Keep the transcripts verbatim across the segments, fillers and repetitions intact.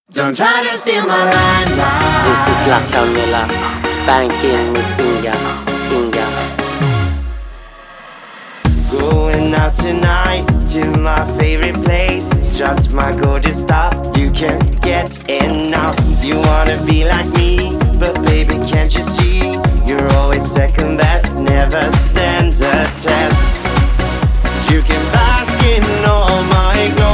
Don't try to steal my limelight. This is La Camilla, spanking Miss Inga, Inga. Going out tonight to my favorite place. Strapped my gorgeous stuff, you can't get enough. You wanna be like me, but baby can't you see? You're always second best, never stand a test. You can bask in all my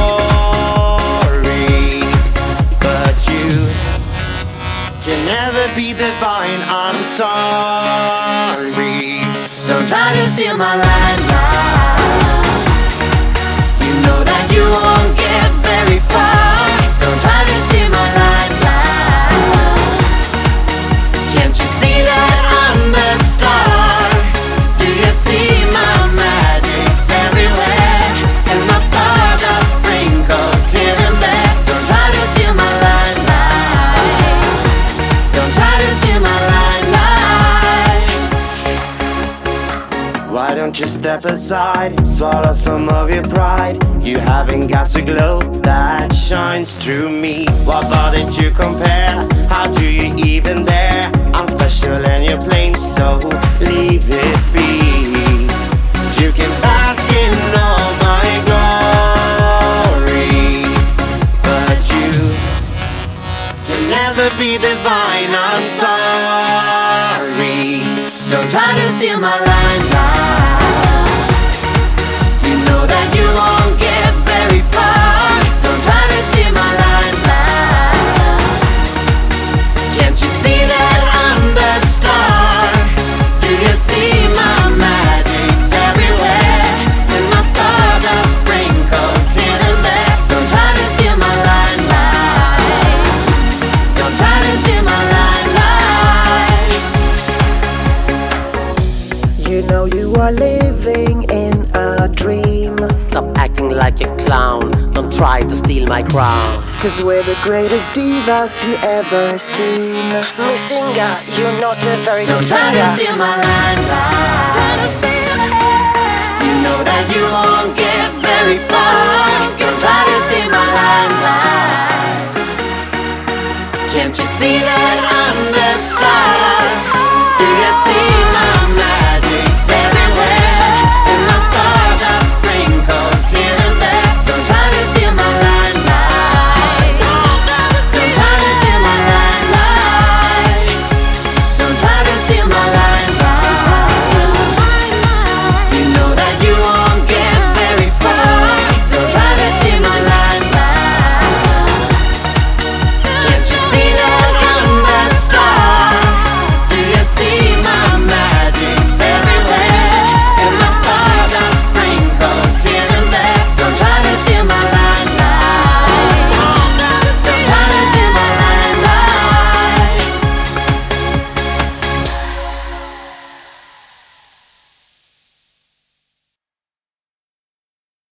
glory, but you can never be divine, I'm sorry. Don't try to steal my limelight. You know that you won't get very far. Don't try to steal my limelight. Can't you see that I'm the star? Do you see my magic's everywhere? And my stardust sprinkles here and there. Don't try to steal my limelight. Don't try to steal my limelight. Why don't you step aside, swallow some of your pride? You haven't got a glow that shines through me. What bother to compare? How do you even dare? I'm special and you're plain, so leave it be. You can bask in all my glory, but you can never be divine, I'm sorry. Don't try to steal my limelight. You know that you won't get very far. Don't try to steal my limelight. Can't you see that I'm the star? Do you see my magic's everywhere? And my stardust sprinkles here and there. Don't try to steal my limelight. Don't try to steal my limelight. You know you are living in a dream. Stop acting like a clown, don't try to steal my crown. Cause we're the greatest divas you ever seen. Miss Inga, you're not a very good Don't try to singer. steal my limelight. You know that you won't get very far. Don't try to steal my limelight. Can't you see that